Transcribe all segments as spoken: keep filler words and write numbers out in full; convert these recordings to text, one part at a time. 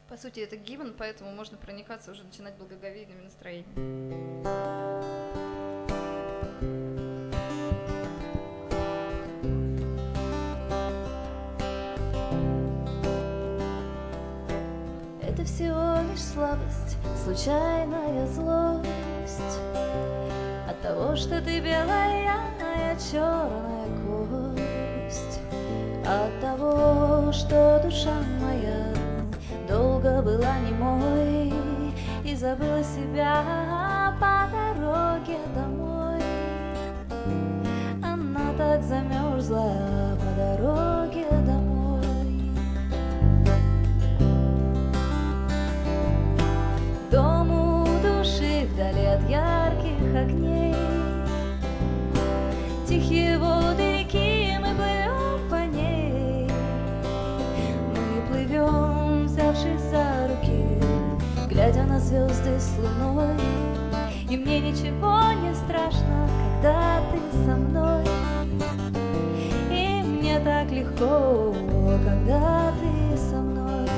По сути, это гимн, поэтому можно проникаться, уже начинать благоговейными настроениями. Это всего лишь слабость, случайная злость от того, что ты белая, а я черная кость, от того, что душа моя долго была немой и забыла себя по дороге домой. Она так замерзла по дороге домой. Дому души вдали от ярких огней, тихие воды реки, мы плывем по ней. Мы плывем, взявшись за руки, глядя на звезды с луной. И мне ничего не страшно, когда ты со мной. И мне так легко, когда ты со мной.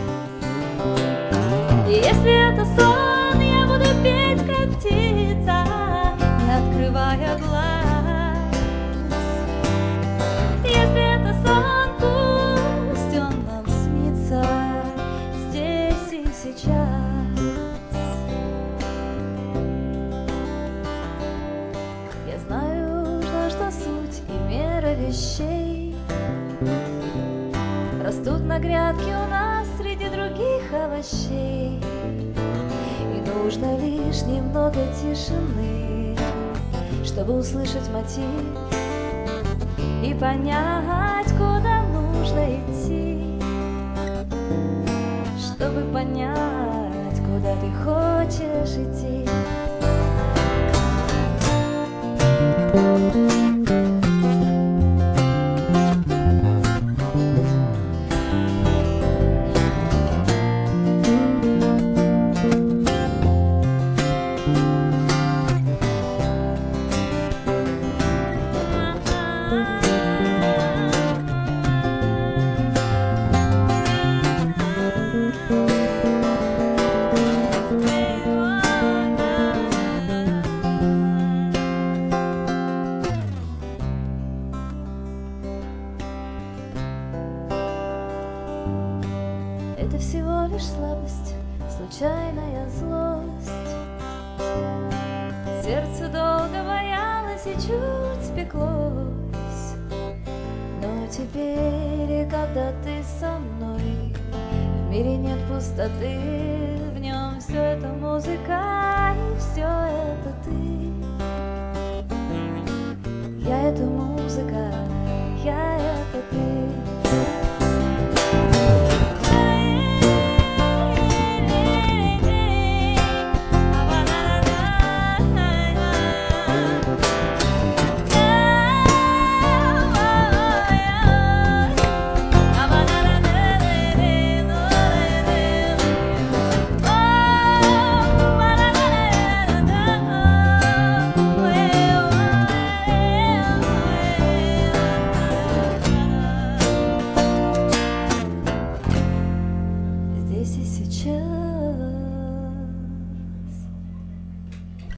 И если это сон, я буду петь, как птица, не открывая глаз. Если это сон, пусть он нам снится здесь и сейчас. Я знаю, что, что суть и мера вещей растут на грядке у нас среди других овощей. И нужно лишь немного тишины, чтобы услышать мотив и понять, куда нужно идти, чтобы понять, куда ты хочешь идти. Это всего лишь слабость, случайная злость. Сердце долго боялось и чуть спеклось, но теперь, когда ты со мной, в мире нет пустоты, в нем все это музыка, и все это ты. Я — это музыка, я — это